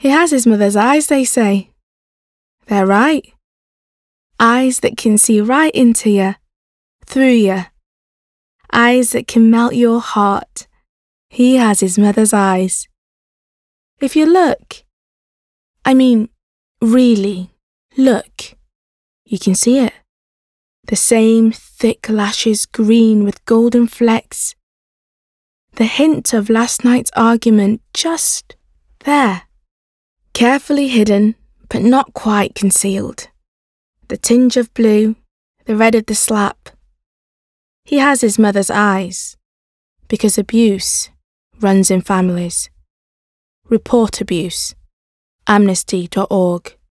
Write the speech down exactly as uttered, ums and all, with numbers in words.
He has his mother's eyes, they say. They're right. Eyes that can see right into you, through you. Eyes that can melt your heart. He has his mother's eyes. If you look, I mean, really, look, you can see it. The same thick lashes green with golden flecks. The hint of last night's argument just there. Carefully hidden, but not quite concealed. The tinge of blue, the red of the slap. He has his mother's eyes, because abuse runs in families. Report abuse. amnesty dot org